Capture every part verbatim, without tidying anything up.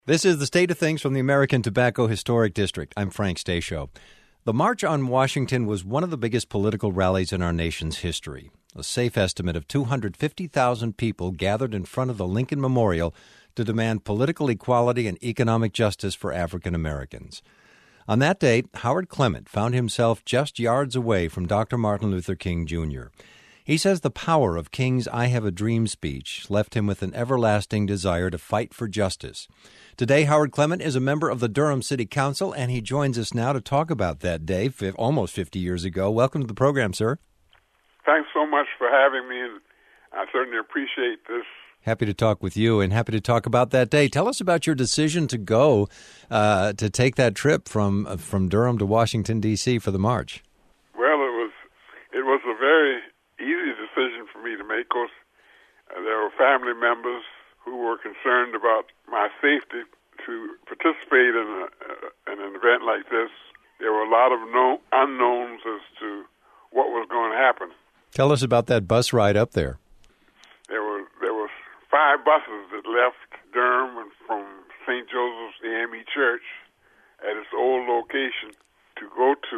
This is the State of Things from the American Tobacco Historic District. I'm Frank Stasio. The March on Washington was one of the biggest political rallies in our nation's history. A safe estimate of two hundred fifty thousand people gathered in front of the Lincoln Memorial to demand political equality and economic justice for African Americans. On that date, Howard Clement found himself just yards away from Doctor Martin Luther King Junior He says the power of King's I Have a Dream speech left him with an everlasting desire to fight for justice. Today, Howard Clement is a member of the Durham City Council, and he joins us now to talk about that day, f- almost fifty years ago. Welcome to the program, sir. Thanks so much for having me, and I certainly appreciate this. Happy to talk with you and happy to talk about that day. Tell us about your decision to go, uh, to take that trip from uh, from Durham to Washington, D C for the march. Well, it was it was a very easy decision for me to make, because uh, there were family members who were concerned about my safety. To participate in, a, uh, in an event like this, there were a lot of no, unknowns as to what was going to happen. Tell us about that bus ride up there. There were there were five buses that left Durham and from Saint Joseph's A M E Church at its old location to go to,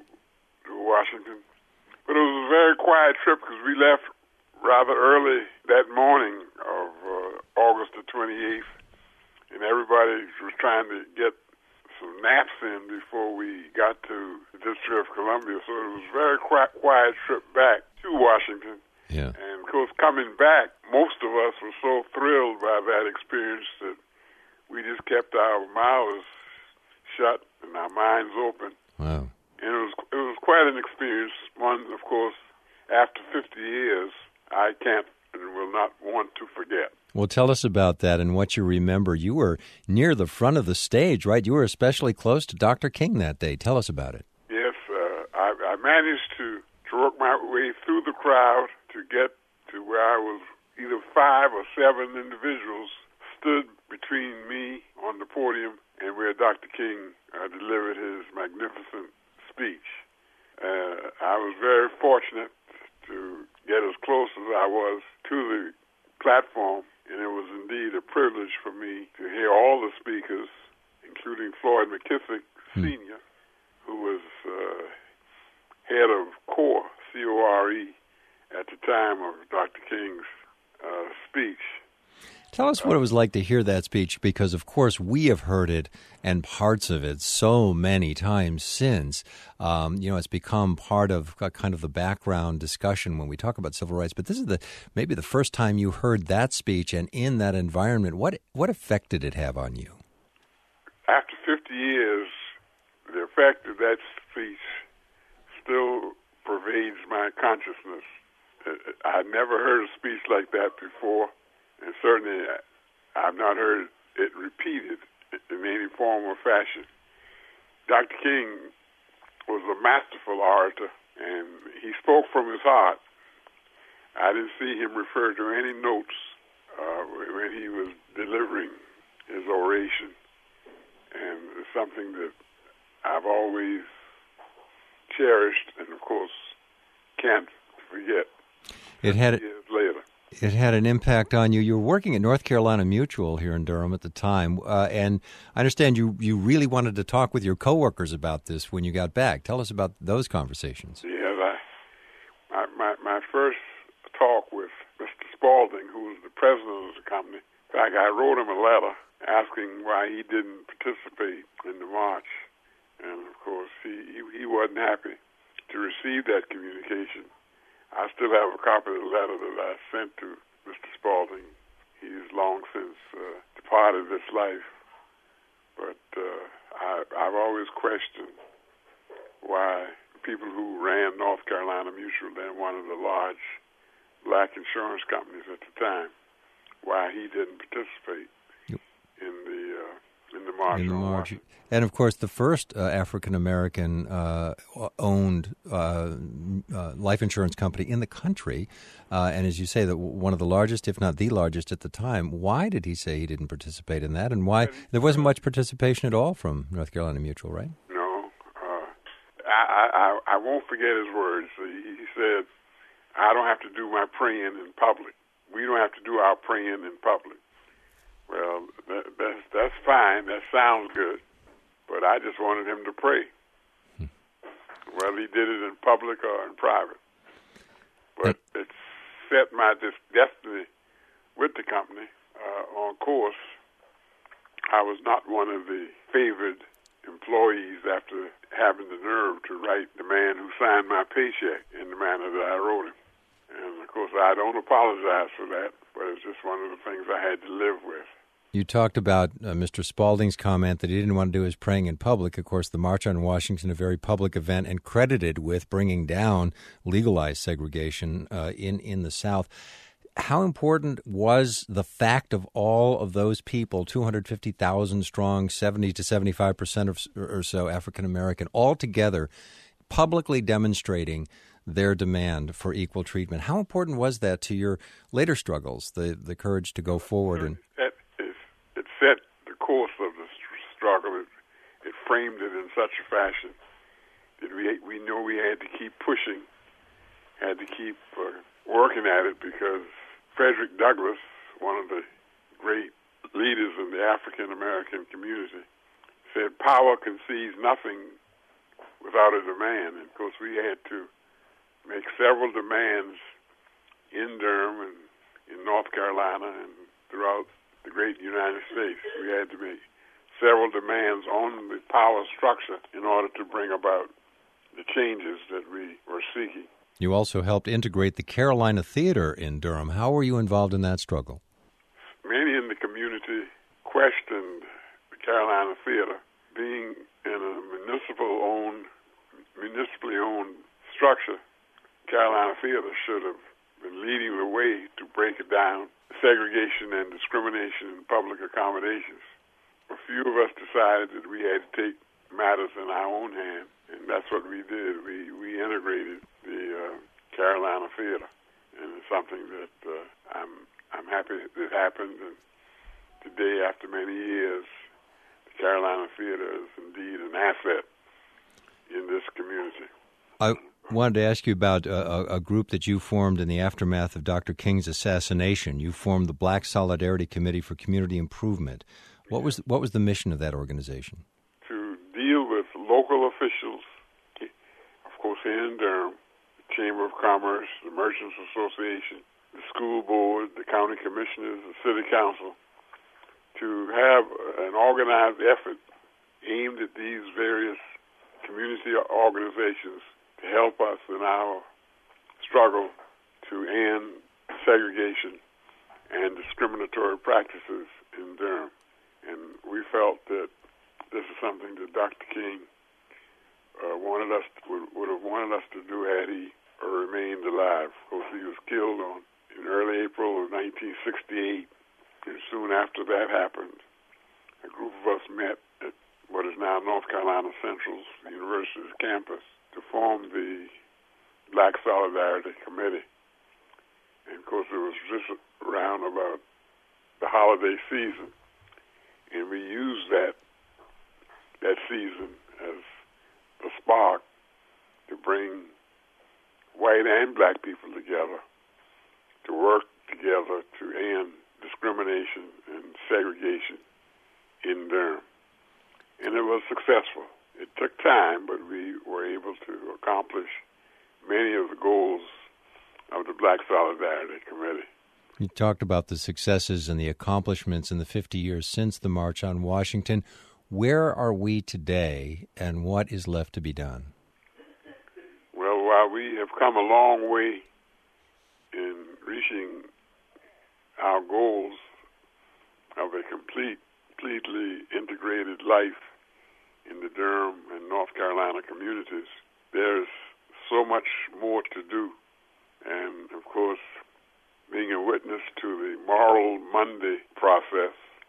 to Washington. But it was a very quiet trip because we left rather early that morning of uh, August the twenty-eighth, and everybody was trying to get some naps in before we got to the District of Columbia. So it was a very quiet, quiet trip back to Washington. Yeah. And, of course, coming back, most of us were so thrilled by that experience that we just kept our mouths shut and our minds open. Wow. And it was it was quite an experience. One, of course, after fifty years, I can't and will not want to forget. Well, tell us about that and what you remember. You were near the front of the stage, right? You were especially close to Doctor King that day. Tell us about it. Yes, uh, I, I managed to, to work my way through the crowd to get to where I was. Either five or seven individuals stood between me on the podium and where Doctor King uh, delivered his magnificent speech. Uh, I was very fortunate to get as close as I was to the platform, and it was indeed a privilege for me to hear all the speakers, including Floyd McKissick, hmm. Senior, who was uh, head of CORE, C O R E, at the time of Doctor King's uh, speech. Tell us what it was like to hear that speech, because, of course, we have heard it and parts of it so many times since. Um, you know, it's become part of uh, kind of the background discussion when we talk about civil rights. But this is the maybe the first time you heard that speech, and in that environment, what what effect did it have on you? After fifty years, the effect of that speech still pervades my consciousness. I had never heard a speech like that before. And certainly, I've not heard it repeated in any form or fashion. Doctor King was a masterful orator, and he spoke from his heart. I didn't see him refer to any notes uh, when he was delivering his oration, and it's something that I've always cherished and, of course, can't forget it had years later. It had an impact on you. You were working at North Carolina Mutual here in Durham at the time, uh, and I understand you, you really wanted to talk with your coworkers about this when you got back. Tell us about those conversations. Yes, I, my, my, my first talk with Mister Spaulding, who was the president of the company, in fact, I wrote him a letter asking why he didn't participate in the march. And, of course, he, he, he wasn't happy to receive that communication. I still have a copy of the letter that I sent to Mister Spaulding. He's long since uh, departed this life. But uh, I, I've always questioned why people who ran North Carolina Mutual, then one of the large black insurance companies at the time, why he didn't participate yep. in the uh, in the march. In the march. And, of course, the first uh, African-American uh, owned uh, uh, life insurance company in the country, uh, and as you say, that one of the largest, if not the largest at the time. Why did he say he didn't participate in that, and why there wasn't much participation at all from North Carolina Mutual, right? No. Uh, I, I, I won't forget his words. He, he said, I don't have to do my praying in public. We don't have to do our praying in public. Well, that, that's, that's fine. That sounds good. But I just wanted him to pray. Hmm. Whether he did it in public or in private. But uh, it set my dis- destiny with the company uh, on course. I was not one of the favored employees after having the nerve to write the man who signed my paycheck in the manner that I wrote him. And, of course, I don't apologize for that, but it's just one of the things I had to live with. You talked about uh, Mister Spaulding's comment that he didn't want to do his praying in public. Of course, the March on Washington, a very public event and credited with bringing down legalized segregation uh, in, in the South. How important was the fact of all of those people, two hundred fifty thousand strong, seventy to seventy-five percent of, or so African-American, all together publicly demonstrating their demand for equal treatment? How important was that to your later struggles, the, the courage to go forward? And it, it, it set the course of the struggle. It, it framed it in such a fashion that we, we know we had to keep pushing, had to keep uh, working at it, because Frederick Douglass, one of the great leaders in the African-American community, said power concedes nothing without a demand. And, of course, we had to make several demands in Durham and in North Carolina and throughout the great United States. We had to make several demands on the power structure in order to bring about the changes that we were seeking. You also helped integrate the Carolina Theater in Durham. How were you involved in that struggle? Many in the community questioned the Carolina Theater being in a municipal-owned, municipally owned structure. Carolina Theater should have been leading the way to break it down, segregation and discrimination in public accommodations. A few of us decided that we had to take matters in our own hand, and that's what we did. We we integrated the uh, Carolina Theater, and it's something that uh, I'm I'm happy that happened. And today, after many years, the Carolina Theater is indeed an asset in this community. I wanted to ask you about a, a group that you formed in the aftermath of Doctor King's assassination. You formed the Black Solidarity Committee for Community Improvement. What was what was the mission of that organization? To deal with local officials, of course, here in Durham, the Chamber of Commerce, the Merchants Association, the school board, the county commissioners, the city council, to have an organized effort aimed at these various community organizations to help us in our struggle to end segregation and discriminatory practices in Durham. And we felt that this is something that Doctor King uh, wanted us to, would, would have wanted us to do had he remained alive. Of course, he was killed on in early April of nineteen sixty-eight, and soon after that happened, a group of us met at what is now North Carolina Central's University's campus to form the Black Solidarity Committee. And, of course, it was just around about the holiday season, and we used that that season as the spark to bring white and black people together to work together to end discrimination and segregation in Durham. And it was successful. It took time, but we were able to accomplish many of the goals of the Black Solidarity Committee. You talked about the successes and the accomplishments in the fifty years since the March on Washington. Where are we today, and what is left to be done? Well, while we have come a long way in reaching our goals of a complete, completely integrated life in the Durham and North Carolina communities, there's so much more to do. And, of course, being a witness to the Moral Monday process,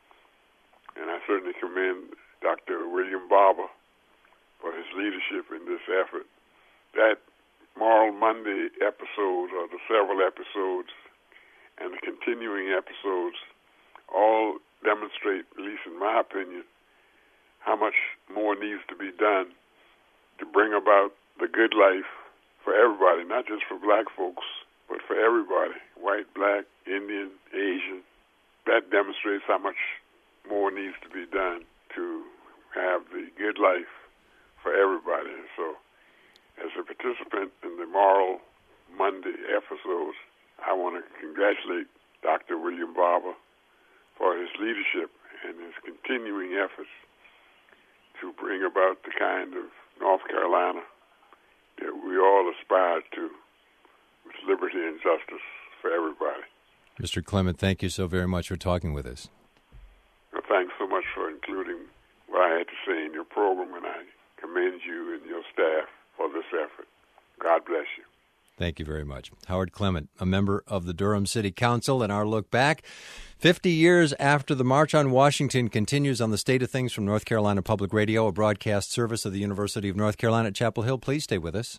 and I certainly commend Doctor William Barber for his leadership in this effort. That Moral Monday episode, or the several episodes, and the continuing episodes all demonstrate, at least in my opinion, how much more needs to be done to bring about the good life for everybody, not just for black folks, but for everybody, white, black, Indian, Asian, that demonstrates how much more needs to be done to have the good life for everybody. And so, as a participant in the Moral Monday episodes, I want to congratulate Doctor William Barber for his leadership and his continuing efforts to bring about the kind of North Carolina that we all aspire to, with liberty and justice for everybody. Mister Clement, thank you so very much for talking with us. Well, thanks so much for including what I had to say in your program, and I commend you and your staff for this effort. God bless you. Thank you very much. Howard Clement, a member of the Durham City Council, and our look back. Fifty years after the March on Washington continues on the State of Things from North Carolina Public Radio, a broadcast service of the University of North Carolina at Chapel Hill. Please stay with us.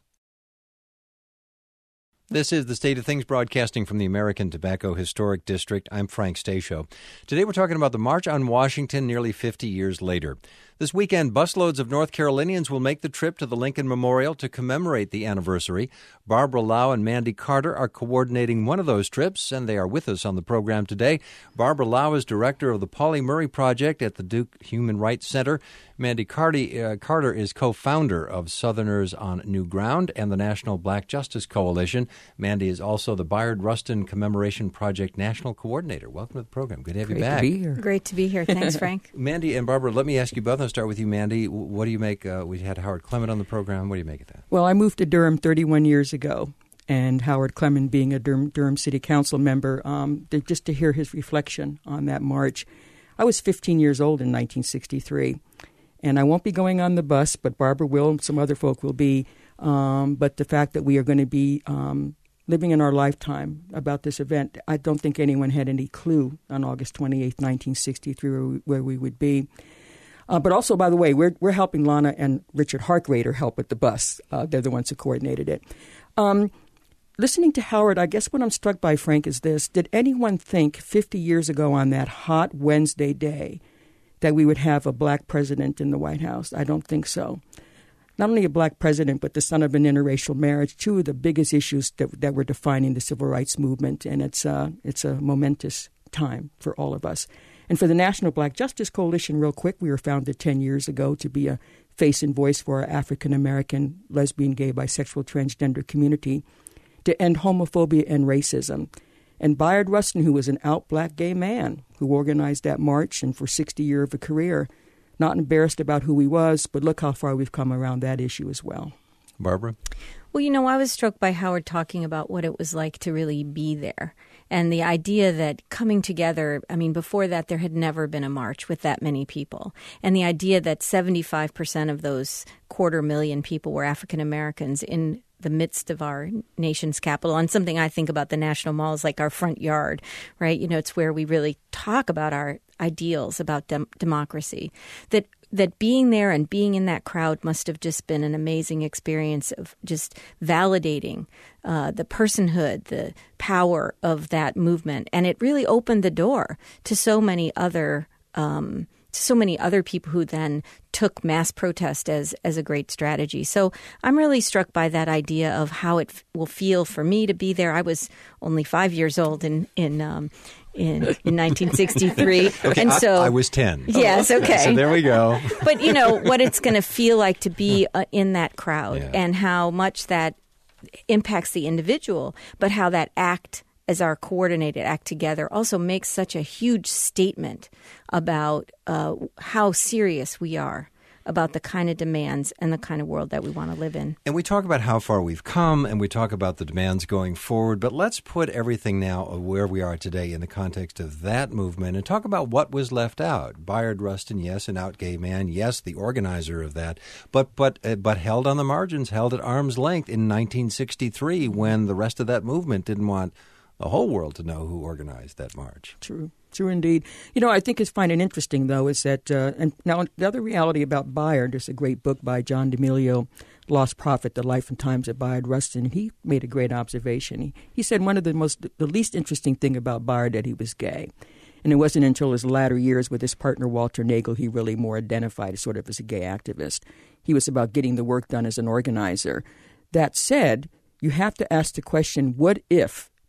This is the State of Things, broadcasting from the American Tobacco Historic District. I'm Frank Stasio. Today we're talking about the March on Washington nearly fifty years later. This weekend, busloads of North Carolinians will make the trip to the Lincoln Memorial to commemorate the anniversary. Barbara Lau and Mandy Carter are coordinating one of those trips, and they are with us on the program today. Barbara Lau is director of the Pauli Murray Project at the Duke Human Rights Center. Mandy Carty, uh, Carter is co-founder of Southerners on New Ground and the National Black Justice Coalition. Mandy is also the Bayard Rustin Commemoration Project National Coordinator. Welcome to the program. Good to have Great you back. Great to be here. Great to be here. Thanks, Frank. Mandy and Barbara, let me ask you both. I'll start with you, Mandy. What do you make? Uh, we had Howard Clement on the program. What do you make of that? Well, I moved to Durham thirty-one years ago, and Howard Clement, being a Durham, Durham City Council member, um, just to hear his reflection on that march. I was fifteen years old in nineteen sixty-three, and I won't be going on the bus, but Barbara will and some other folk will be. Um, but the fact that we are going to be um, living in our lifetime about this event, I don't think anyone had any clue on August twenty-eighth, nineteen sixty-three, where we, where we would be. Uh, but also, by the way, we're we're helping Lana and Richard Harkrader help with the bus. Uh, they're the ones who coordinated it. Um, listening to Howard, I guess what I'm struck by, Frank, is this. Did anyone think fifty years ago on that hot Wednesday day that we would have a black president in the White House? I don't think so. Not only a black president, but the son of an interracial marriage, two of the biggest issues that, that were defining the civil rights movement. And it's, uh, it's a momentous time for all of us. And for the National Black Justice Coalition, real quick, we were founded ten years ago to be a face and voice for our African-American, lesbian, gay, bisexual, transgender community to end homophobia and racism. And Bayard Rustin, who was an out black gay man who organized that march and for sixty years of a career, not embarrassed about who he was, but look how far we've come around that issue as well. Barbara? Well, you know, I was struck by Howard talking about what it was like to really be there. And the idea that coming together, I mean, before that, there had never been a march with that many people. And the idea that seventy-five percent of those quarter million people were African Americans in the midst of our nation's capital. And something I think about the National Mall is like our front yard, right? You know, it's where we really talk about our ideals, about dem- democracy. That that being there and being in that crowd must have just been an amazing experience of just validating uh, the personhood, the power of that movement. And it really opened the door to so many other um, so many other people who then took mass protest as as a great strategy. So I'm really struck by that idea of how it f- will feel for me to be there. I was only five years old in in um, in, in nineteen sixty-three, okay, and so I, I was ten. Yes, okay. So there we go. But you know what it's going to feel like to be uh, in that crowd, yeah. and how much that impacts the individual, but how that act as our coordinated act together also makes such a huge statement about uh, how serious we are about the kind of demands and the kind of world that we want to live in. And we talk about how far we've come, and we talk about the demands going forward, but let's put everything now of where we are today in the context of that movement and talk about what was left out. Bayard Rustin, yes, an out gay man, yes, the organizer of that, but but uh, but held on the margins, held at arm's length in nineteen sixty-three when the rest of that movement didn't want the whole world to know who organized that march. True. True indeed. You know, I think it's find it interesting, though, is that, uh, and now the other reality about Bayard, there's a great book by John D'Amelio, Lost Prophet, The Life and Times of Bayard Rustin, and he made a great observation. He, he said one of the most, the least interesting thing about Bayard that he was gay. And it wasn't until his latter years with his partner Walter Nagel he really more identified as sort of as a gay activist. He was about getting the work done as an organizer. That said, you have to ask the question, what if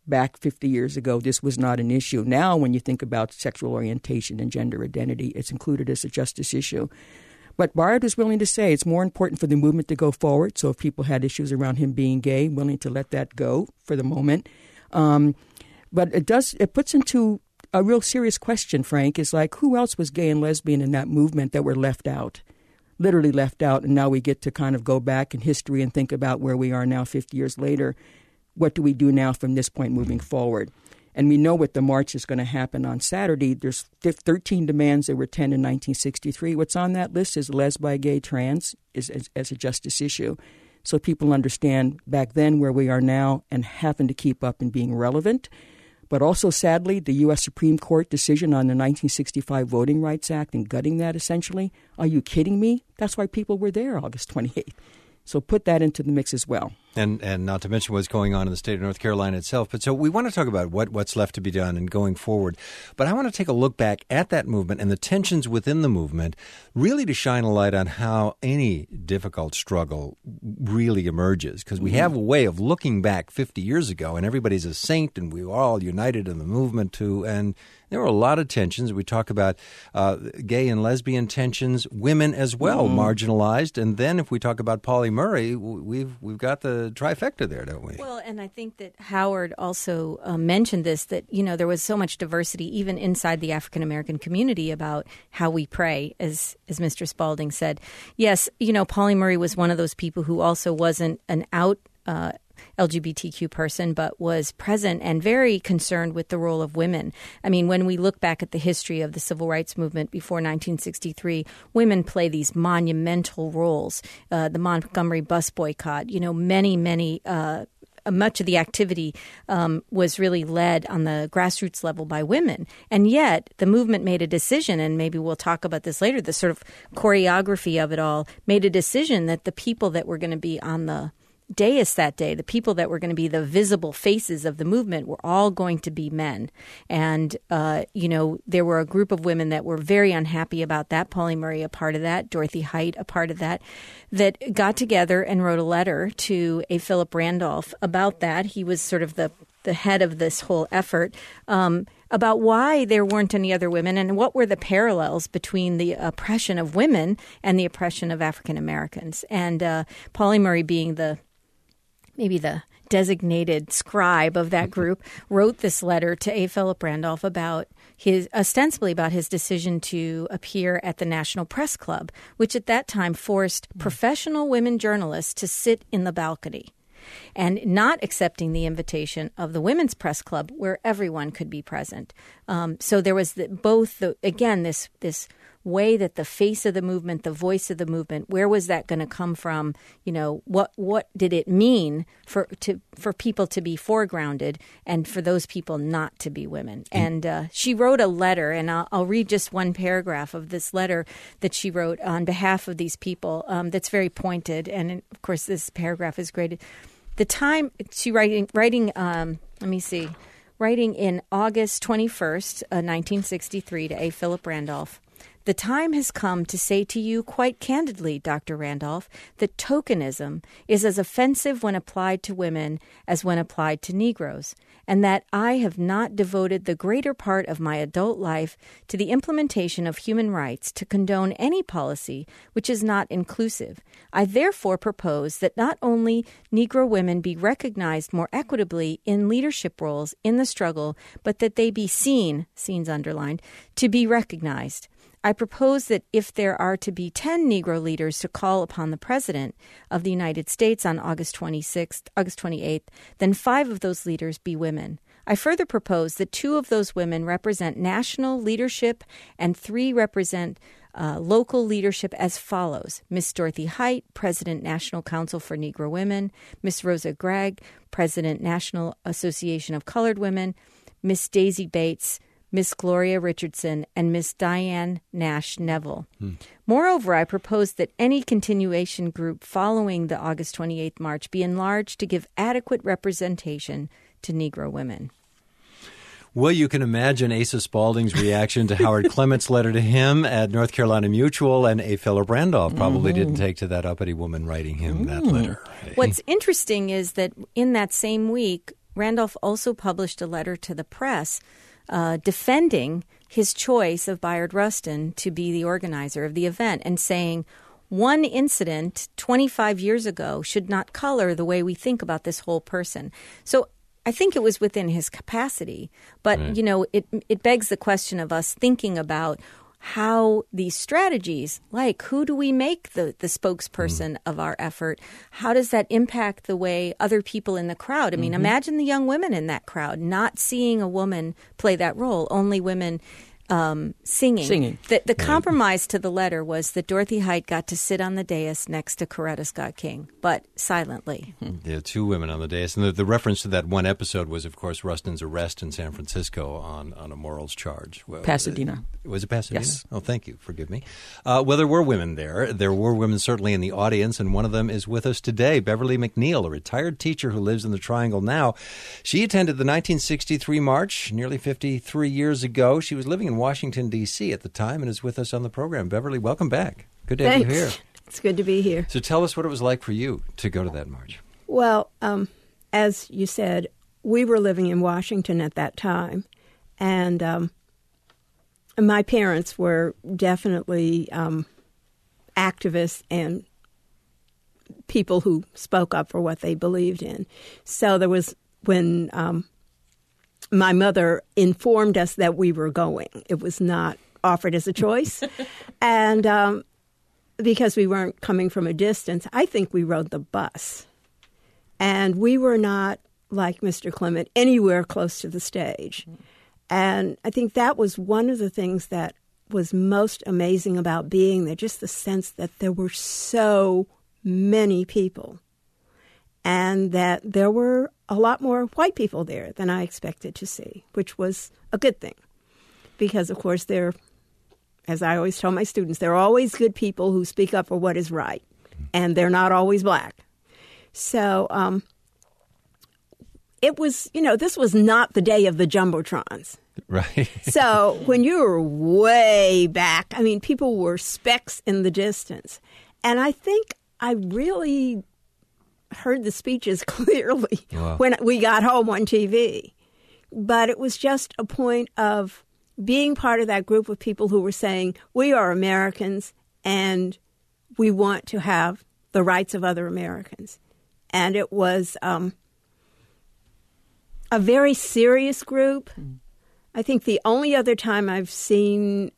back fifty years ago, this was not an issue. Now, when you think about sexual orientation and gender identity, it's included as a justice issue. But Bayard was willing to say it's more important for the movement to go forward. So if people had issues around him being gay, willing to let that go for the moment. Um, but it does, it puts into a real serious question, Frank, is like, who else was gay and lesbian in that movement that were left out? Literally left out, and now we get to kind of go back in history and think about where we are now fifty years later. What do we do now from this point moving forward? And we know what the march is going to happen on Saturday. There's thirteen demands. There were ten in nineteen sixty-three. What's on that list is lesbi, gay, trans is, as, as a justice issue. So people understand back then where we are now and having to keep up and being relevant. But also, sadly, the U S Supreme Court decision on the nineteen sixty-five Voting Rights Act and gutting that, essentially. Are you kidding me? That's why people were there August twenty-eighth. So put that into the mix as well. And and not to mention what's going on in the state of North Carolina itself. But so we want to talk about what, what's left to be done and going forward. But I want to take a look back at that movement and the tensions within the movement, really to shine a light on how any difficult struggle really emerges. Because we have a way of looking back fifty years ago, and everybody's a saint, and we were all united in the movement too. And there were a lot of tensions. We talk about uh, gay and lesbian tensions, women as well, mm-hmm. marginalized. And then if we talk about Pauli Murray, we've we've got the trifecta there, don't we? Well, and I think that Howard also uh, mentioned this, that, you know, there was so much diversity even inside the African-American community about how we pray, as, as Mister Spalding said. Yes, you know, Pauli Murray was one of those people who also wasn't an out uh L G B T Q person, but was present and very concerned with the role of women. I mean, when we look back at the history of the civil rights movement before nineteen sixty-three, women play these monumental roles. Uh, the Montgomery bus boycott, you know, many, many uh much of the activity um, was really led on the grassroots level by women. And yet the movement made a decision, and maybe we'll talk about this later, the sort of choreography of it all, made a decision that the people that were going to be on the dais that day, the people that were going to be the visible faces of the movement, were all going to be men. And, uh, you know, there were a group of women that were very unhappy about that. Pauli Murray, a part of that. Dorothy Height, a part of that, that got together and wrote a letter to A. Philip Randolph about that. He was sort of the, the head of this whole effort. Um, about why there weren't any other women and what were the parallels between the oppression of women and the oppression of African Americans. And uh, Pauli Murray, being the maybe the designated scribe of that group, wrote this letter to A. Philip Randolph about his, ostensibly about his decision to appear at the National Press Club, which at that time forced professional women journalists to sit in the balcony, and not accepting the invitation of the Women's Press Club, where everyone could be present. Um, so there was the, both, the, again, this this way that the face of the movement, the voice of the movement, where was that going to come from? You know, what what did it mean for to for people to be foregrounded and for those people not to be women? And uh, she wrote a letter, and I'll, I'll read just one paragraph of this letter that she wrote on behalf of these people. Um, that's very pointed, and of course, this paragraph is great. The time she writing writing. Um, let me see, writing in August twenty-first, uh, nineteen sixty-three, to A. Philip Randolph. The time has come to say to you quite candidly, Doctor Randolph, that tokenism is as offensive when applied to women as when applied to Negroes, and that I have not devoted the greater part of my adult life to the implementation of human rights to condone any policy which is not inclusive. I therefore propose that not only Negro women be recognized more equitably in leadership roles in the struggle, but that they be seen, scenes underlined, to be recognized. I propose that if there are to be ten Negro leaders to call upon the President of the United States on August twenty-sixth, August twenty-eighth, then five of those leaders be women. I further propose that two of those women represent national leadership and three represent uh, local leadership as follows. Miss Dorothy Height, President, National Council for Negro Women. Miss Rosa Gregg, President, National Association of Colored Women. Miss Daisy Bates, Miss Gloria Richardson, and Miss Diane Nash Neville. Hmm. Moreover, I propose that any continuation group following the August twenty-eighth march be enlarged to give adequate representation to Negro women. Well, you can imagine Asa Spalding's reaction to Howard Clement's letter to him at North Carolina Mutual, and A. Philip Randolph probably mm-hmm. didn't take to that uppity woman writing him mm. that letter. What's interesting is that in that same week, Randolph also published a letter to the press uh, defending his choice of Bayard Rustin to be the organizer of the event and saying, one incident twenty-five years ago should not color the way we think about this whole person. So I think it was within his capacity. But, right. you know, it it begs the question of us thinking about how these strategies, like who do we make the, the spokesperson mm. of our effort? How does that impact the way other people in the crowd? I mean, mm-hmm. imagine the young women in that crowd not seeing a woman play that role, only women Um, singing. Singing. The, the compromise to the letter was that Dorothy Height got to sit on the dais next to Coretta Scott King, but silently. Yeah, two women on the dais. And the, the reference to that one episode was, of course, Rustin's arrest in San Francisco on, on a morals charge. Well, Pasadena. Uh, was it Pasadena? Yes. Oh, thank you. Forgive me. Uh, well, there were women there. There were women certainly in the audience, and one of them is with us today, Beverly McNeil, a retired teacher who lives in the Triangle now. She attended the nineteen sixty-three march nearly fifty-three years ago. She was living in Washington, D C at the time and is with us on the program. Beverly, welcome back. Good to Thanks. have you here. It's good to be here. So tell us what it was like for you to go to that march. Well, um, as you said, we were living in Washington at that time, and um, my parents were definitely um, activists and people who spoke up for what they believed in. So there was when um, my mother informed us that we were going. It was not offered as a choice. and um, because we weren't coming from a distance, I think we rode the bus. And we were not, like Mister Clement, anywhere close to the stage. Mm-hmm. And I think that was one of the things that was most amazing about being there, just the sense that there were so many people and that there were a lot more white people there than I expected to see, which was a good thing. Because, of course, there, as I always tell my students, there are always good people who speak up for what is right, and they're not always black. So um, it was, you know, this was not the day of the Jumbotrons. Right. So when you were way back, I mean, people were specks in the distance. And I think I really heard the speeches clearly wow. when we got home on T V. But it was just a point of being part of that group of people who were saying, we are Americans and we want to have the rights of other Americans. And it was um, a very serious group. Mm. I think the only other time I've seen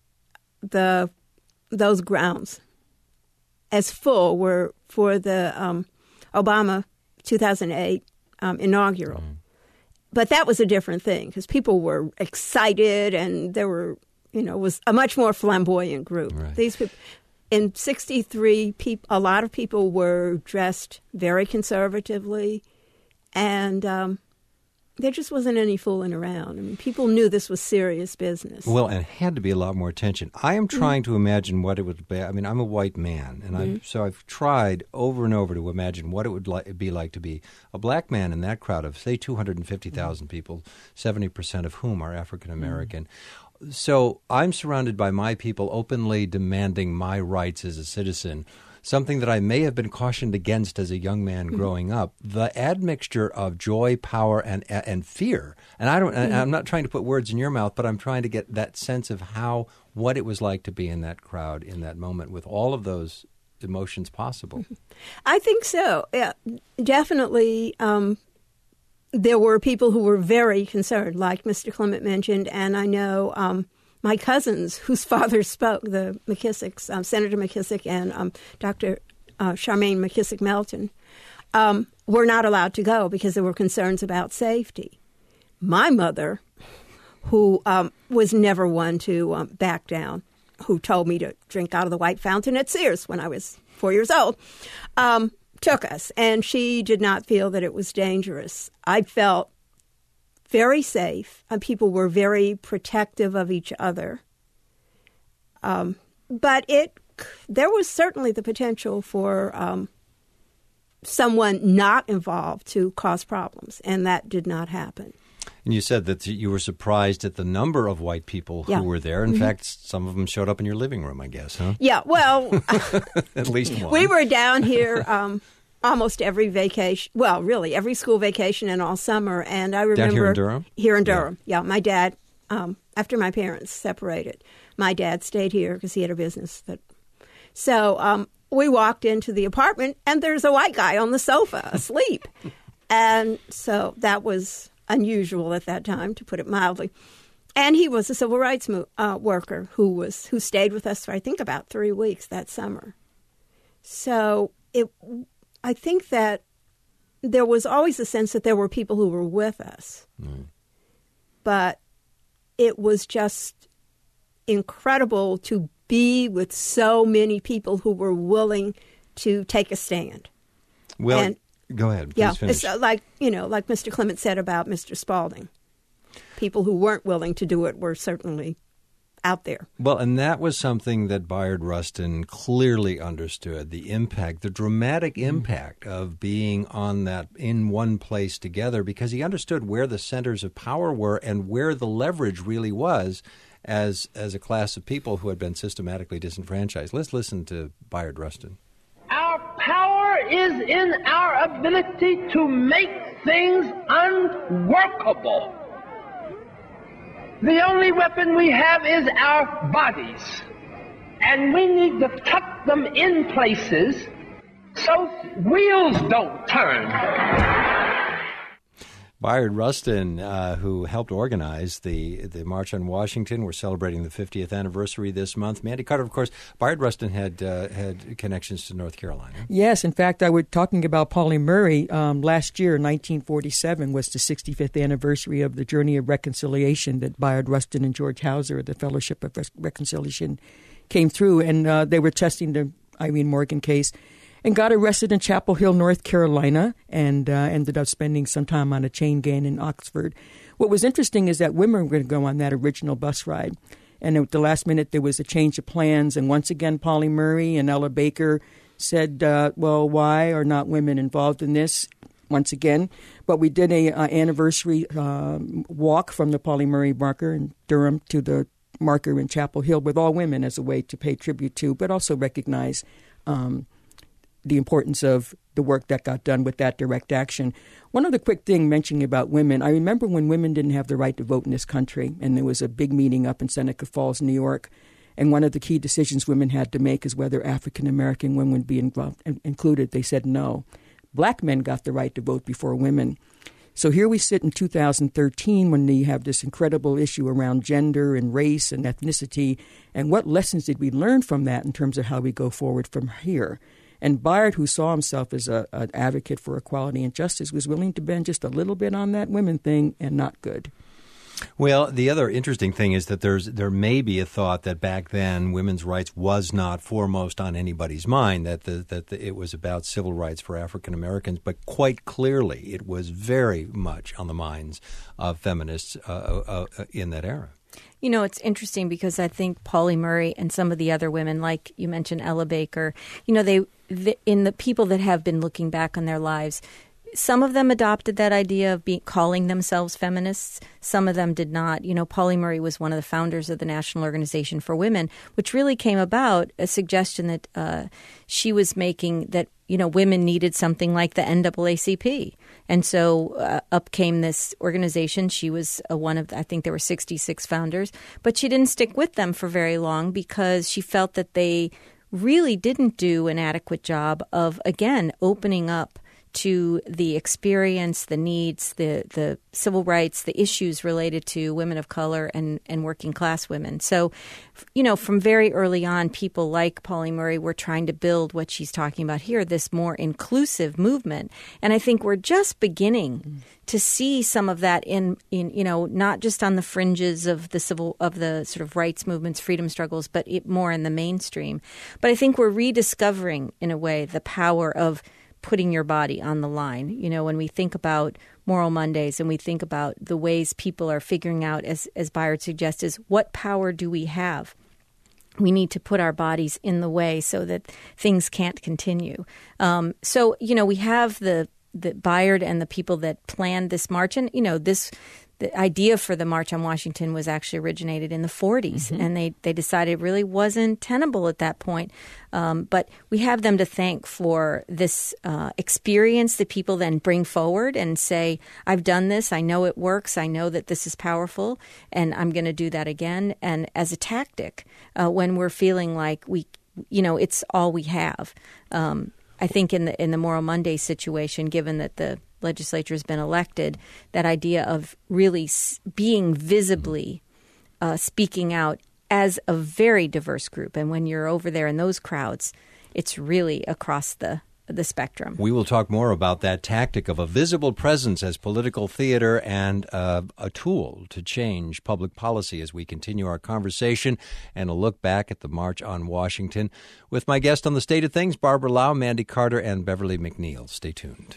the those grounds as full were for the um, Obama two thousand eight um, inaugural. Mm. But that was a different thing because people were excited and there were, you know, it was a much more flamboyant group. Right. These people, in sixty-three, peop- a lot of people were dressed very conservatively, and um, there just wasn't any fooling around. I mean, people knew this was serious business. Well, and it had to be a lot more attention. I am trying mm-hmm. to imagine what it would be. I mean, I'm a white man, and mm-hmm. I've, so I've tried over and over to imagine what it would li- be like to be a black man in that crowd of, say, two hundred fifty thousand mm-hmm. people, seventy percent of whom are African American. Mm-hmm. So I'm surrounded by my people openly demanding my rights as a citizen, something that I may have been cautioned against as a young man growing up. The admixture of joy, power, and and fear. And I don't. Mm-hmm. I'm not trying to put words in your mouth, but I'm trying to get that sense of how what it was like to be in that crowd in that moment with all of those emotions possible. I think so. Yeah, definitely. Um, there were people who were very concerned, like Mister Clement mentioned, and I know. Um, My cousins, whose fathers spoke, the McKissicks, um, Senator McKissick and um, Doctor Uh, Charmaine McKissick Melton, um, were not allowed to go because there were concerns about safety. My mother, who um, was never one to um, back down, who told me to drink out of the white fountain at Sears when I was four years old, um, took us, and she did not feel that it was dangerous. I felt very safe, and people were very protective of each other. Um, but it, there was certainly the potential for um, someone not involved to cause problems, and that did not happen. And you said that you were surprised at the number of white people who yeah. were there. In mm-hmm. fact, some of them showed up in your living room, I guess, huh? Yeah, well, at least one. We were down here um, almost every vacation, well, really every school vacation and all summer. And I remember Down here in Durham? Here in Durham, yeah. yeah my dad, um, after my parents separated, my dad stayed here because he had a business. That, so um, we walked into the apartment, and there's a white guy on the sofa asleep. And so that was unusual at that time, to put it mildly. And he was a civil rights mo- uh, worker who was who stayed with us for, I think, about three weeks that summer. So it, I think that there was always a sense that there were people who were with us. Mm. But it was just incredible to be with so many people who were willing to take a stand. Well, and, go ahead. Please yeah, finish. It's like, you know, like Mister Clement said about Mister Spalding. People who weren't willing to do it were certainly out there. Well, and that was something that Bayard Rustin clearly understood, the impact, the dramatic impact of being on that, in one place together, because he understood where the centers of power were and where the leverage really was as as a class of people who had been systematically disenfranchised. Let's listen to Bayard Rustin. Our power is in our ability to make things unworkable. The only weapon we have is our bodies, and we need to tuck them in places so wheels don't turn. Bayard Rustin, uh, who helped organize the, the March on Washington. We're celebrating the fiftieth anniversary this month. Mandy Carter, of course, Bayard Rustin had uh, had connections to North Carolina. Yes, in fact, I was talking about Pauli Murray. Um, last year, nineteen forty-seven, was the sixty-fifth anniversary of the Journey of Reconciliation that Bayard Rustin and George Hauser, the Fellowship of Re- Reconciliation, came through. And uh, they were testing the Irene Morgan case, and got arrested in Chapel Hill, North Carolina, and uh, ended up spending some time on a chain gang in Oxford. What was interesting is that women were going to go on that original bus ride. And at the last minute, there was a change of plans. And once again, Pauli Murray and Ella Baker said, uh, well, why are not women involved in this? Once again. But we did a uh, anniversary uh, walk from the Pauli Murray marker in Durham to the marker in Chapel Hill with all women as a way to pay tribute to, but also recognize um the importance of the work that got done with that direct action. One other quick thing mentioning about women, I remember when women didn't have the right to vote in this country, and there was a big meeting up in Seneca Falls, New York, and one of the key decisions women had to make is whether African-American women would be involved, included. They said no. Black men got the right to vote before women. So here we sit in two thousand thirteen when we have this incredible issue around gender and race and ethnicity, and what lessons did we learn from that in terms of how we go forward from here? And Bayard, who saw himself as a, an advocate for equality and justice, was willing to bend just a little bit on that women thing, and not good. Well, the other interesting thing is that there's there may be a thought that back then women's rights was not foremost on anybody's mind, that the, that the, it was about civil rights for African Americans, but quite clearly it was very much on the minds of feminists uh, uh, uh, in that era. You know, it's interesting because I think Pauli Murray and some of the other women, like you mentioned Ella Baker, you know, they, the, in the people that have been looking back on their lives, some of them adopted that idea of being, calling themselves feminists. Some of them did not. You know, Pauli Murray was one of the founders of the National Organization for Women, which really came about a suggestion that uh, she was making that, you know, women needed something like the N double A C P. And so uh, up came this organization. She was uh, one of, I think there were sixty-six founders, but she didn't stick with them for very long because she felt that they really didn't do an adequate job of, again, opening up to the experience, the needs, the the civil rights, the issues related to women of color and, and working class women. So, you know, from very early on, people like Pauli Murray were trying to build what she's talking about here, this more inclusive movement. And I think we're just beginning mm. to see some of that in, in, you know, not just on the fringes of the civil, of the sort of rights movements, freedom struggles, but it, more in the mainstream. But I think we're rediscovering, in a way, the power of putting your body on the line. You know, when we think about Moral Mondays and we think about the ways people are figuring out, as, as Bayard suggests, is what power do we have? We need to put our bodies in the way so that things can't continue. Um, so, you know, we have the, the Bayard and the people that planned this march. And, you know, this the idea for the March on Washington was actually originated in the forties, mm-hmm. and they, they decided it really wasn't tenable at that point. Um, but we have them to thank for this uh, experience that people then bring forward and say, I've done this, I know it works, I know that this is powerful, and I'm going to do that again. And as a tactic, uh, when we're feeling like we, you know, it's all we have. Um, I think in the in the Moral Monday situation, given that the legislature has been elected, that idea of really being visibly uh, speaking out as a very diverse group. And when you're over there in those crowds, it's really across the the spectrum. We will talk more about that tactic of a visible presence as political theater and uh, a tool to change public policy as we continue our conversation and a look back at the March on Washington with my guest on The State of Things, Barbara Lau, Mandy Carter, and Beverly McNeil. Stay tuned.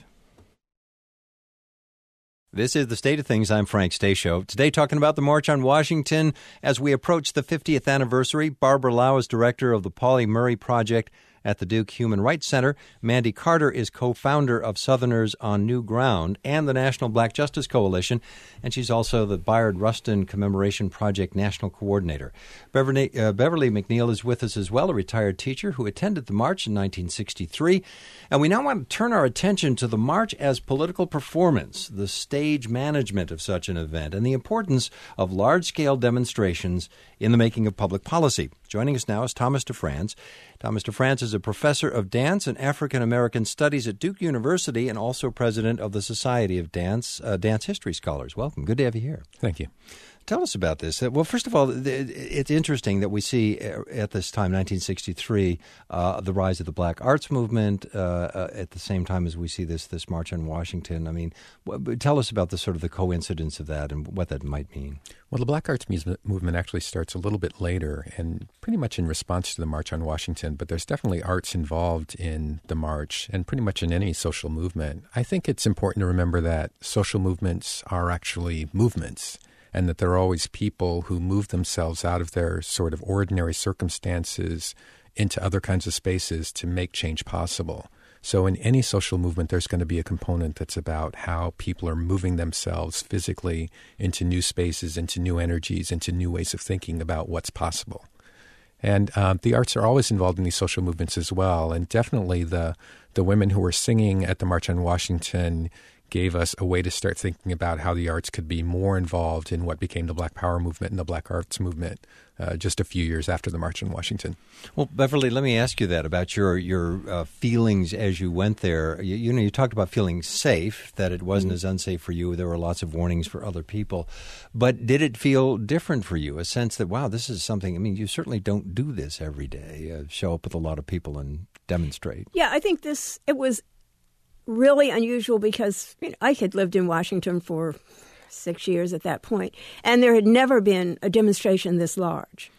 This is The State of Things. I'm Frank Stasio. Today talking about the March on Washington as we approach the fiftieth anniversary. Barbara Lau is director of the Pauli Murray Project at the Duke Human Rights Center. Mandy Carter is co-founder of Southerners on New Ground and the National Black Justice Coalition, and she's also the Bayard Rustin Commemoration Project National Coordinator. Beverly, uh, Beverly McNeil is with us as well, a retired teacher who attended the march in nineteen sixty-three. And we now want to turn our attention to the march as political performance, the stage management of such an event, and the importance of large-scale demonstrations in the making of public policy. Joining us now is Thomas DeFrance. Thomas DeFrance is a professor of dance and African American studies at Duke University and also president of the Society of Dance uh, Dance History Scholars. Welcome. Good to have you here. Thank you. Tell us about this. Well, first of all, it's interesting that we see at this time, nineteen sixty-three, uh, the rise of the Black Arts Movement uh, at the same time as we see this this March on Washington. I mean, tell us about the sort of the coincidence of that and what that might mean. Well, the Black Arts Movement actually starts a little bit later and pretty much in response to the March on Washington, but there's definitely arts involved in the march and pretty much in any social movement. I think it's important to remember that social movements are actually movements, and that there are always people who move themselves out of their sort of ordinary circumstances into other kinds of spaces to make change possible. So in any social movement, there's going to be a component that's about how people are moving themselves physically into new spaces, into new energies, into new ways of thinking about what's possible. And um, the arts are always involved in these social movements as well. And definitely the the women who were singing at the March on Washington gave us a way to start thinking about how the arts could be more involved in what became the Black Power movement and the Black Arts movement uh, just a few years after the March on Washington. Well, Beverly, let me ask you that about your your uh, feelings as you went there. You, you know, you talked about feeling safe, that it wasn't mm-hmm. as unsafe for you. There were lots of warnings for other people. But did it feel different for you, a sense that, wow, this is something, I mean, you certainly don't do this every day, uh, show up with a lot of people and demonstrate. Yeah, I think this, it was really unusual because you know, I had lived in Washington for six years at that point, and there had never been a demonstration this large.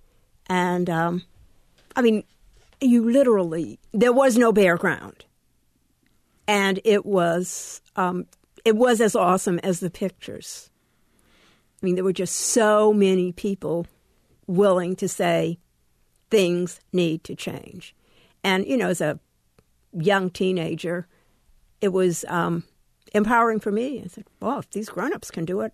And, um, I mean, you literally, there was no bare ground. And it was, um, it was as awesome as the pictures. I mean, there were just so many people willing to say things need to change. And, you know, as a young teenager, it was um, empowering for me. I said, well, if these grown-ups can do it,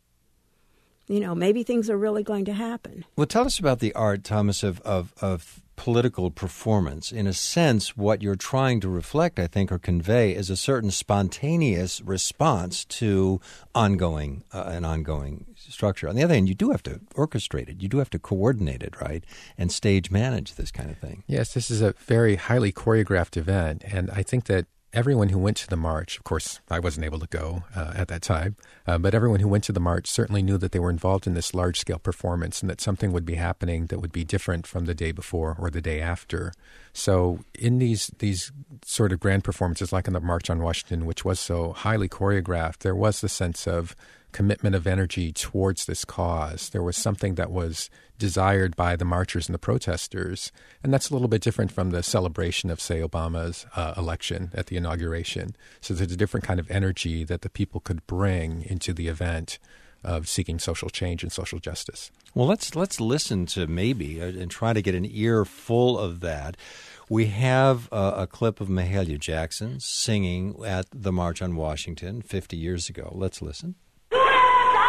you know, maybe things are really going to happen. Well, tell us about the art, Thomas, of, of, of political performance. In a sense, what you're trying to reflect, I think, or convey is a certain spontaneous response to ongoing, uh, an ongoing structure. On the other hand, you do have to orchestrate it. You do have to coordinate it, right, and stage manage this kind of thing. Yes, this is a very highly choreographed event, and I think that everyone who went to the march, of course, I wasn't able to go uh, at that time, uh, but everyone who went to the march certainly knew that they were involved in this large-scale performance and that something would be happening that would be different from the day before or the day after. So in these these sort of grand performances, like in the March on Washington, which was so highly choreographed, there was the sense of commitment of energy towards this cause. There was something that was desired by the marchers and the protesters, and that's a little bit different from the celebration of, say, Obama's uh, election at the inauguration. So there's a different kind of energy that the people could bring into the event of seeking social change and social justice. Well, let's let's listen to maybe uh, and try to get an ear full of that. We have uh, a clip of Mahalia Jackson singing at the March on Washington fifty years ago. Let's listen. U S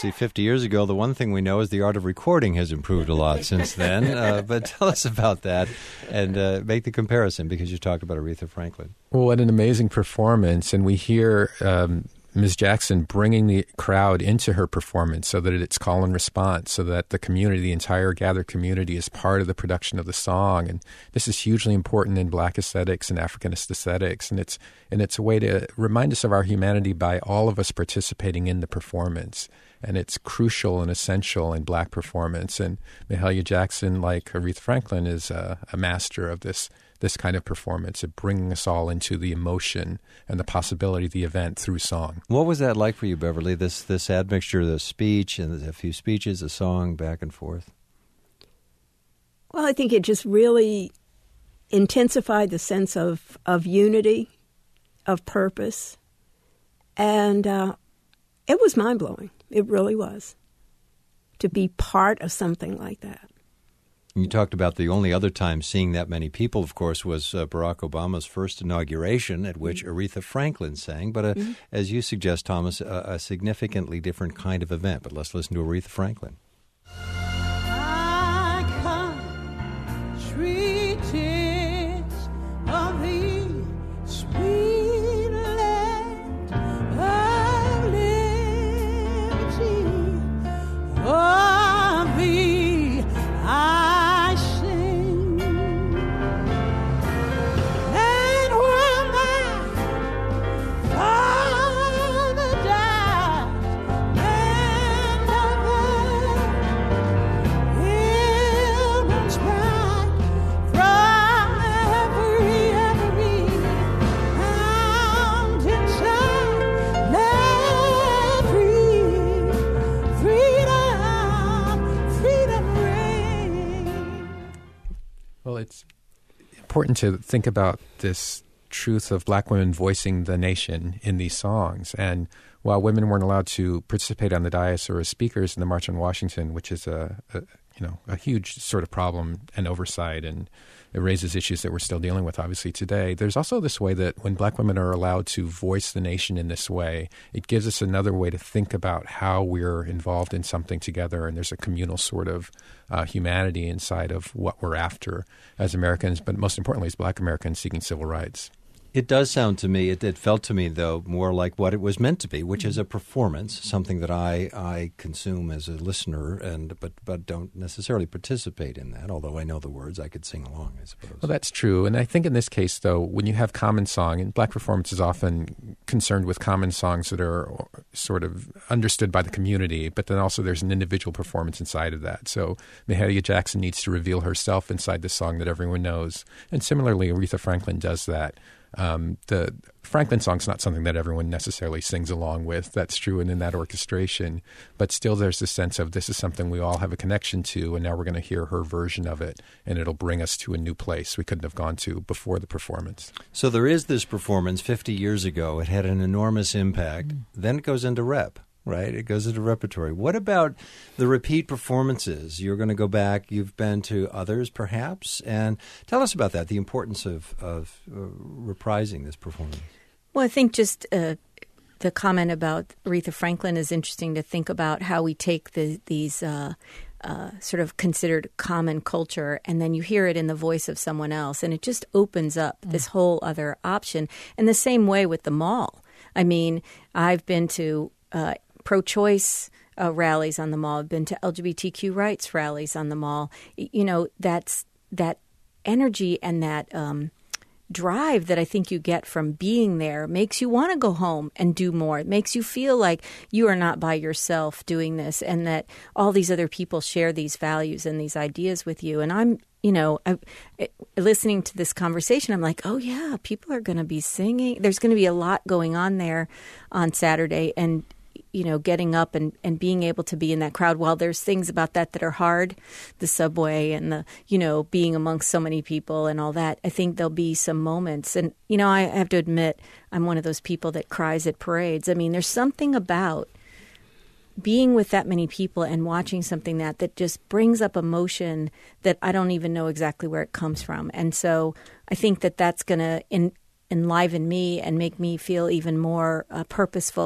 obviously fifty years ago. The one thing we know is the art of recording has improved a lot since then. Uh, but tell us about that and uh, make the comparison, because you talked about Aretha Franklin. Well, what an amazing performance. And we hear um, Miz Jackson bringing the crowd into her performance so that it's call and response, so that the community, the entire gathered community, is part of the production of the song. And this is hugely important in Black aesthetics and Africanist aesthetics. And it's, and it's a way to remind us of our humanity by all of us participating in the performance. And it's crucial and essential in Black performance. And Mahalia Jackson, like Aretha Franklin, is a, a master of this this kind of performance, of bringing us all into the emotion and the possibility of the event through song. What was that like for you, Beverly, this this admixture, the speech and a few speeches, a song, back and forth? Well, I think it just really intensified the sense of, of unity, of purpose, and uh, it was mind-blowing. It really was, to be part of something like that. You talked about the only other time seeing that many people, of course, was uh, Barack Obama's first inauguration, at which mm-hmm. Aretha Franklin sang. But, uh, mm-hmm. as you suggest, Thomas, a, a significantly different kind of event. But let's listen to Aretha Franklin. I come, sweet tears of the sweet land of liberty. Of thee I sing, and when my father died, and other pilgrims cried from every, every mountainside, let free, freedom, freedom ring. Well, it's important to think about this truth of Black women voicing the nation in these songs. And while women weren't allowed to participate on the dais or as speakers in the March on Washington, which is a, a you know a huge sort of problem and oversight, and it raises issues that we're still dealing with obviously today, there's also this way that when Black women are allowed to voice the nation in this way, it gives us another way to think about how we're involved in something together, and there's a communal sort of uh, humanity inside of what we're after as Americans, but most importantly as Black Americans seeking civil rights. It does sound to me, it, it felt to me, though, more like what it was meant to be, which is a performance, something that I, I consume as a listener, and but but don't necessarily participate in that, although I know the words, I could sing along, I suppose. Well, that's true. And I think in this case, though, when you have common song, and Black performance is often concerned with common songs that are sort of understood by the community, but then also there's an individual performance inside of that. So Mahalia Jackson needs to reveal herself inside the song that everyone knows. And similarly, Aretha Franklin does that. Um, the Franklin song's not something that everyone necessarily sings along with. That's true and in that orchestration. But still there's this sense of this is something we all have a connection to, and now we're going to hear her version of it, and it'll bring us to a new place we couldn't have gone to before the performance. So there is this performance fifty years ago. It had an enormous impact. Mm. Then it goes into rep. Right? It goes into repertory. What about the repeat performances? You're going to go back. You've been to others, perhaps. And tell us about that, the importance of, of uh, reprising this performance. Well, I think just uh, the comment about Aretha Franklin is interesting to think about how we take the, these uh, uh, sort of considered common culture, and then you hear it in the voice of someone else, and it just opens up mm. this whole other option. And the same way with the mall. I mean, I've been to uh, pro-choice uh, rallies on the mall. I've been to L G B T Q rights rallies on the mall. You know, that's that energy and that um, drive that I think you get from being there makes you want to go home and do more. It makes you feel like you are not by yourself doing this, and that all these other people share these values and these ideas with you. And I'm, you know, I, listening to this conversation, I'm like, oh, yeah, people are going to be singing. There's going to be a lot going on there on Saturday. And you know, getting up and, and being able to be in that crowd. While there's things about that that are hard, the subway and the, you know, being amongst so many people and all that, I think there'll be some moments. And, you know, I have to admit, I'm one of those people that cries at parades. I mean, there's something about being with that many people and watching something that that just brings up emotion that I don't even know exactly where it comes from. And so I think that that's going to en- enliven me and make me feel even more uh, purposeful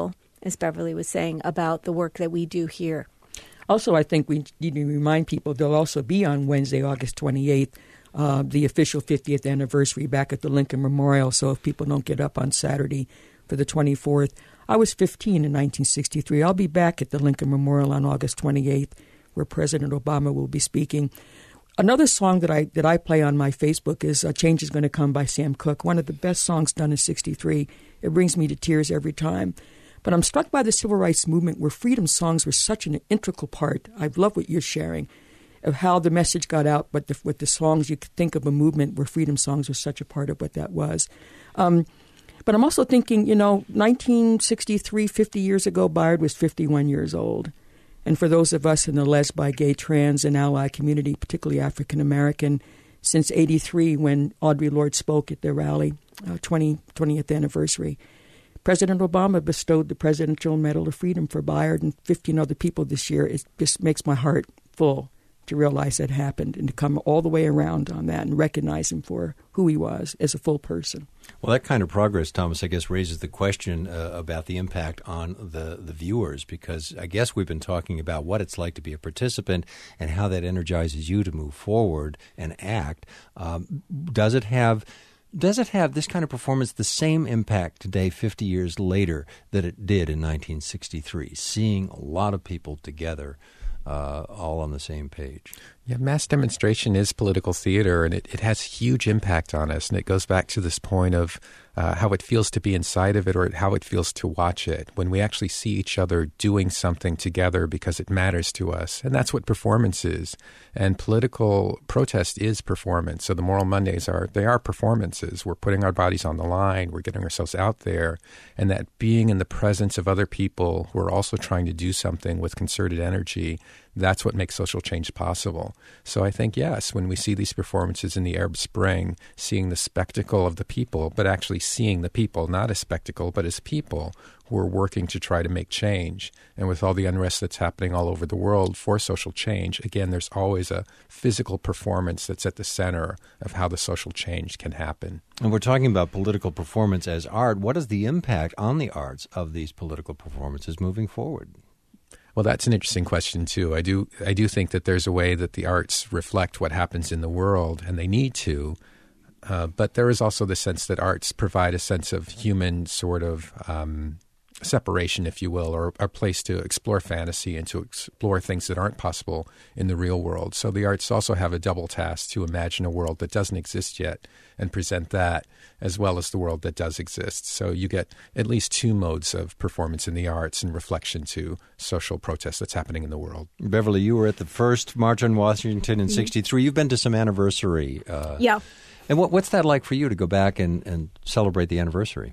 as Beverly was saying, about the work that we do here. Also, I think we need to remind people there'll also be on Wednesday, August twenty-eighth, uh, the official fiftieth anniversary back at the Lincoln Memorial. So if people don't get up on Saturday for the twenty-fourth, I was fifteen in nineteen sixty-three. I'll be back at the Lincoln Memorial on August twenty-eighth, where President Obama will be speaking. Another song that I that I play on my Facebook is uh, Change Is Going to Come by Sam Cooke, one of the best songs done in sixty-three. It brings me to tears every time. But I'm struck by the civil rights movement where freedom songs were such an integral part. I love what you're sharing of how the message got out, but the, with the songs, you could think of a movement where freedom songs were such a part of what that was. Um, but I'm also thinking, you know, nineteen sixty-three, fifty years ago, Bayard was fifty-one years old. And for those of us in the lesbi, gay, trans, and ally community, particularly African American, since eighty-three when Audre Lorde spoke at their rally, uh, twentieth anniversary, President Obama bestowed the Presidential Medal of Freedom for Bayard and fifteen other people this year. It just makes my heart full to realize that happened and to come all the way around on that and recognize him for who he was as a full person. Well, that kind of progress, Thomas, I guess raises the question uh, about the impact on the, the viewers, because I guess we've been talking about what it's like to be a participant and how that energizes you to move forward and act. Um, does it have... Does it have this kind of performance the same impact today, fifty years later, that it did in nineteen sixty-three, seeing a lot of people together uh, all on the same page? Yeah, mass demonstration is political theater, and it, it has huge impact on us. And it goes back to this point of uh, how it feels to be inside of it or how it feels to watch it, when we actually see each other doing something together because it matters to us. And that's what performance is. And political protest is performance. So the Moral Mondays are, they are performances. We're putting our bodies on the line. We're getting ourselves out there. And that being in the presence of other people who are also trying to do something with concerted energy, that's what makes social change possible. So I think, yes, when we see these performances in the Arab Spring, seeing the spectacle of the people, but actually seeing the people not as spectacle, but as people who are working to try to make change. And with all the unrest that's happening all over the world for social change, again, there's always a physical performance that's at the center of how the social change can happen. And we're talking about political performance as art. What is the impact on the arts of these political performances moving forward? Well, that's an interesting question, too. I do I do think that there's a way that the arts reflect what happens in the world, and they need to. Uh, but there is also the sense that arts provide a sense of human sort of um, separation, if you will, or a place to explore fantasy and to explore things that aren't possible in the real world. So the arts also have a double task to imagine a world that doesn't exist yet and present that as well as the world that does exist. So you get at least two modes of performance in the arts and reflection to social protest that's happening in the world. Beverly, you were at the first March on Washington in sixty-three. You've been to some anniversary. Uh, yeah. And what, what's that like for you to go back and, and celebrate the anniversary?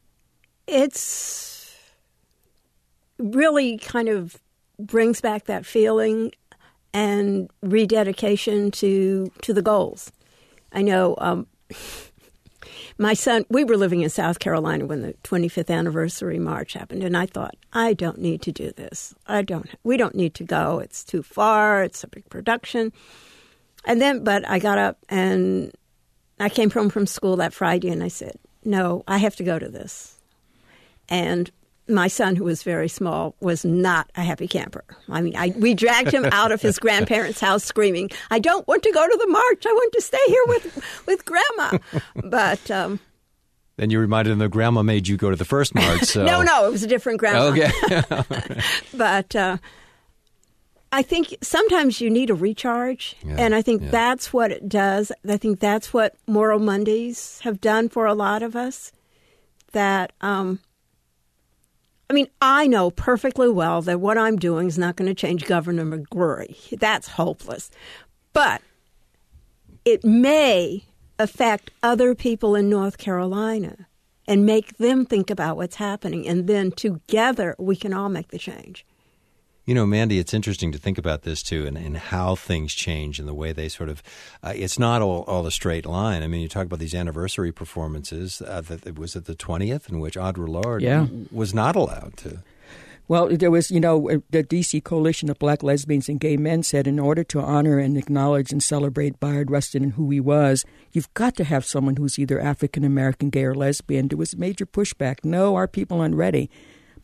It's really kind of brings back that feeling and rededication to to the goals. I know um, my son, we were living in South Carolina when the twenty-fifth anniversary march happened, and I thought, I don't need to do this. I don't. We don't need to go. It's too far. It's a big production. And then, but I got up and I came home from school that Friday, and I said, no, I have to go to this. And my son, who was very small, was not a happy camper. I mean, I, we dragged him out of his grandparents' house screaming, I don't want to go to the march. I want to stay here with, with Grandma. But um, then you reminded him that Grandma made you go to the first march. So. no, no, it was a different Grandma. Okay. But uh, I think sometimes you need a recharge, yeah, and I think yeah. that's what it does. I think that's what Moral Mondays have done for a lot of us, that um, – I mean, I know perfectly well that what I'm doing is not going to change Governor McGrory. That's hopeless. But it may affect other people in North Carolina and make them think about what's happening. And then together we can all make the change. You know, Mandy, it's interesting to think about this, too, and, and how things change and the way they sort of uh, – it's not all, all a straight line. I mean, you talk about these anniversary performances. Uh, that it was at the twentieth in which Audre Lorde yeah. was not allowed to. Well, there was, you know, the D C Coalition of Black Lesbians and Gay Men said in order to honor and acknowledge and celebrate Bayard Rustin and who he was, you've got to have someone who's either African-American, gay, or lesbian. There was major pushback. No, our people aren't ready. But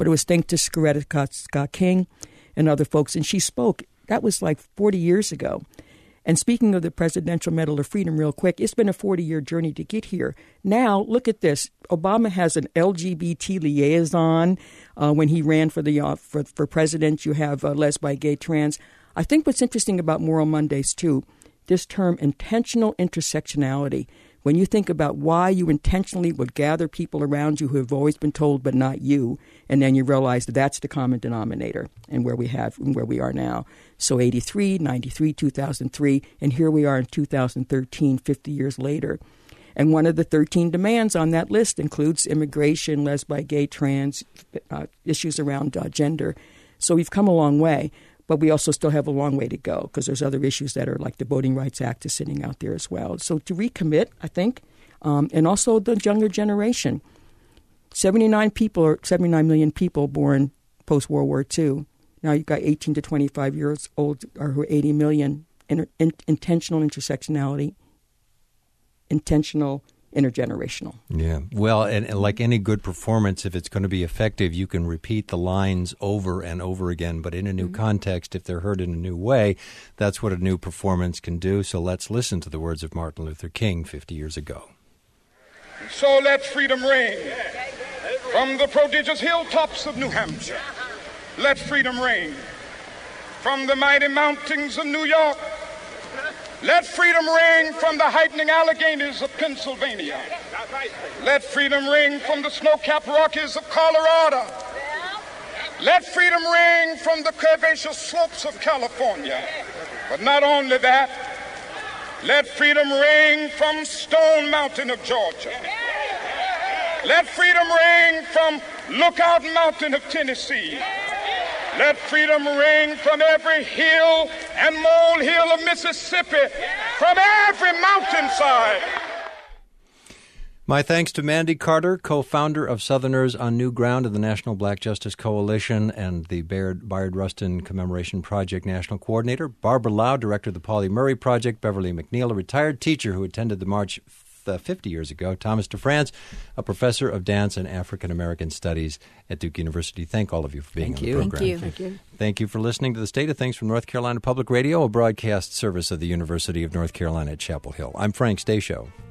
but it was thanks to Scoretta Scott, Scott King and other folks. And she spoke. That was like forty years ago. And speaking of the Presidential Medal of Freedom real quick, it's been a forty-year journey to get here. Now, look at this. Obama has an L G B T liaison. Uh, when he ran for the uh, for, for president, you have uh, lesbian, gay, trans. I think what's interesting about Moral Mondays, too, this term intentional intersectionality. When you think about why you intentionally would gather people around you who have always been told but not you, and then you realize that that's the common denominator and where we have and where we are now. So eighty-three, ninety-three, two thousand three, and here we are in two thousand thirteen, fifty years later. And one of the thirteen demands on that list includes immigration, lesbian, gay, trans, uh, issues around uh, gender. So we've come a long way. But we also still have a long way to go because there's other issues that are like the Voting Rights Act is sitting out there as well. So to recommit, I think, um, and also the younger generation. seventy-nine people or seventy-nine million people born post-World War Two. Now you've got eighteen to twenty-five years old, or eighty million inter- in, intentional intersectionality, intentional intergenerational. Yeah. Well, and, and like any good performance, if it's going to be effective, you can repeat the lines over and over again. But in a new mm-hmm. context, if they're heard in a new way, that's what a new performance can do. So let's listen to the words of Martin Luther King fifty years ago. So let freedom ring from the prodigious hilltops of New Hampshire. Let freedom ring from the mighty mountains of New York. Let freedom ring from the heightening Alleghenies of Pennsylvania. Let freedom ring from the snow-capped Rockies of Colorado. Let freedom ring from the curvaceous slopes of California. But not only that, let freedom ring from Stone Mountain of Georgia. Let freedom ring from Lookout Mountain of Tennessee. Let freedom ring from every hill and molehill of Mississippi, from every mountainside. My thanks to Mandy Carter, co-founder of Southerners on New Ground of the National Black Justice Coalition and the Bayard, Bayard Rustin Commemoration Project National Coordinator, Barbara Lau, director of the Pauli Murray Project, Beverly McNeil, a retired teacher who attended the march Uh, fifty years ago, Thomas DeFrance, a professor of dance and African American studies at Duke University. Thank all of you for being Thank on you. the program. Thank you. Thank you. Thank you for listening to The State of Things from North Carolina Public Radio, a broadcast service of the University of North Carolina at Chapel Hill. I'm Frank Stasio.